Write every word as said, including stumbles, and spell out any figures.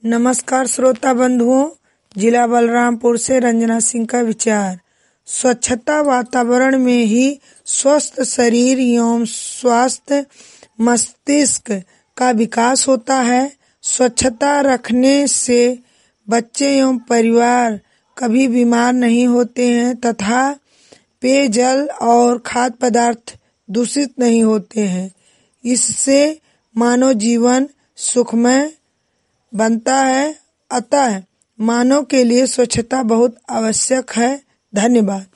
नमस्कार श्रोता बंधुओं, जिला बलरामपुर से रंजना सिंह का विचार। स्वच्छता वातावरण में ही स्वस्थ शरीर एवं स्वस्थ मस्तिष्क का विकास होता है। स्वच्छता रखने से बच्चे एवं परिवार कभी बीमार नहीं होते हैं तथा पेयजल और खाद्य पदार्थ दूषित नहीं होते हैं। इससे मानव जीवन सुखमय बनता है। अतः मानव के लिए स्वच्छता बहुत आवश्यक है। धन्यवाद।